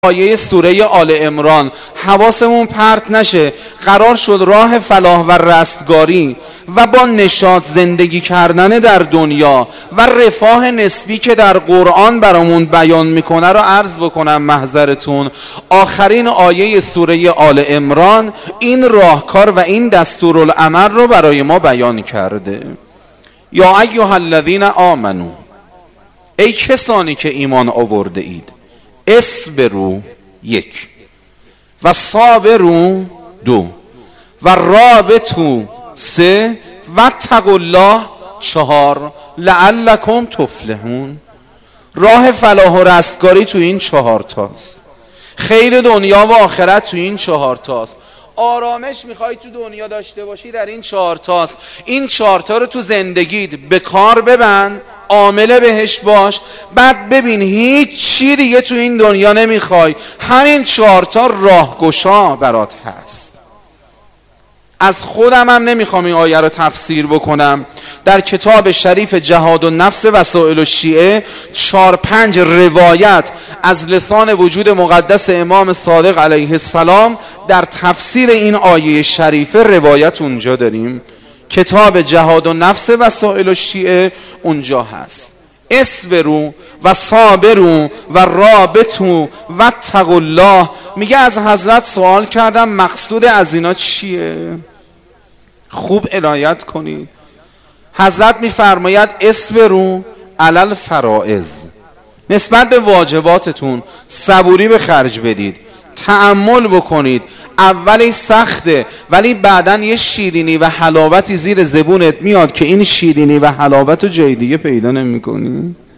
آیه سوره آل عمران حواسمون پرت نشه. قرار شد راه فلاح و رستگاری و با نشاط زندگی کردن در دنیا و رفاه نسبی که در قرآن برامون بیان میکنه رو عرض بکنم محضرتون. آخرین آیه سوره آل عمران این راهکار و این دستورالعمل رو برای ما بیان کرده. یا ایها الذین آمنو، ای کسانی که ایمان آورده اید، اصبروا یک، و صابروا دو، و رابطوا سه، و اتقوا الله چهار، لعلکم تفلحون. راه فلاح و رستگاری تو این چهار تاست. خیر دنیا و آخرت تو این چهار تاست. آرامش میخوای تو دنیا داشته باشی در این چهار تاست. این چهار تا رو تو زندگیت به کار ببند، عامل بهش باش، بعد ببین هیچ چی دیگه تو این دنیا نمیخوای، همین چهار تا راهگشا برات هست. از خودم هم نمیخوام این آیه رو تفسیر بکنم. در کتاب شریف جهاد النفس وسائل الشیعه 4-5 روایت از لسان وجود مقدس امام صادق علیه السلام در تفسیر این آیه شریفه روایت اونجا داریم. کتاب جهاد النفس وسائل الشیعه اونجا هست. اصبروا و صابروا و رابطوا و اتقوا الله. میگه از حضرت سوال کردم مقصود از اینا چیه؟ خوب عنایت کنید. حضرت میفرماید اصبروا علی الفرائض، نسبت به واجباتتون صبوری به خرج بدید، تأمل بکنید. اولش سخته ولی بعداً یه شیرینی و حلاوتی زیر زبونت میاد که این شیرینی و حلاوت رو جای دیگه پیدا نمی‌کنی.